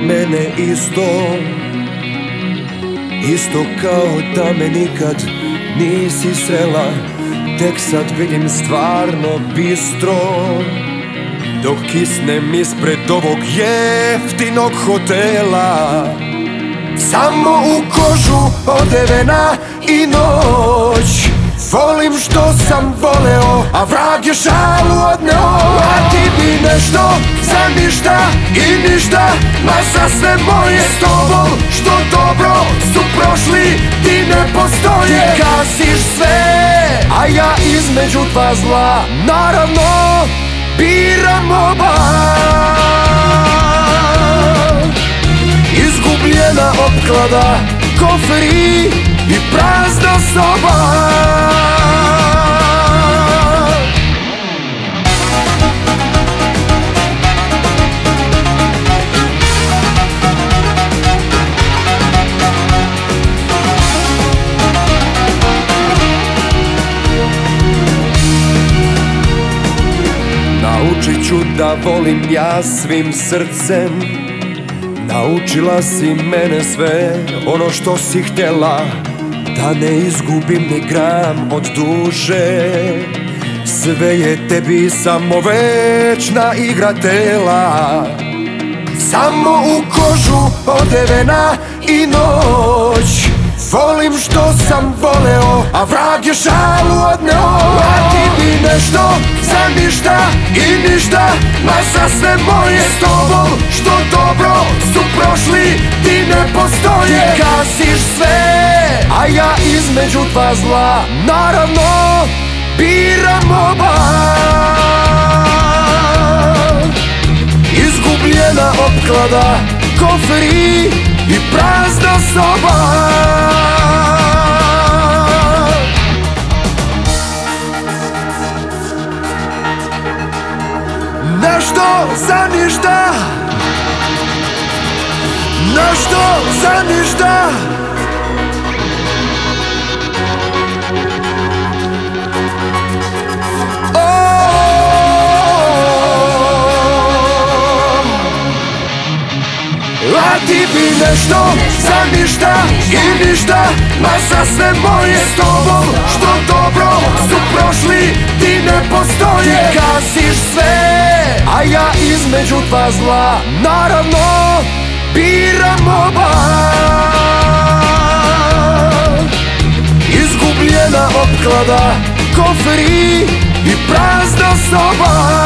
mene isto, isto kao da me nikad nisi srela. Tek sad vidim stvarno bistro, dok kisnem ispred ovog jeftinog hotela. Samo u kožu odevena i noć, volim što sam voleo, a vrag je šalu odneo. A ti bi nešto za ništa i ništa, ma za sve moje s tobom što dobro su prošli ti ne postoje. Ti gasiš sve, a ja između dva zla naravno biram oba. Izgubljena opklada, koferi i prazna soba. Naučit ću da volim ja svim srcem. Naučila si mene sve ono što si htjela, da ne izgubim ni gram od duše. Sve je tebi samo večna igra tela. Samo u kožu odevena i noć, volim što sam voleo, a vrag je šalu odneo. A ti bi nešto za ništa i ništa, ma za sve moje s tobom što dobro su prošli ti ne postoje. Ti gasiš sve, a ja između dva zla naravno biram oba. Izgubljena opklada, koferi i prazna soba. Nešto za ništa, nešto za ništa. A ti bi nešto za ništa i ništa, ma za sve moje s tobom što dobro su prošli ti ne postoje. Ti gasiš sve, a ja između dva zla naravno biram oba. Izgubljena opklada, koferi i prazna soba.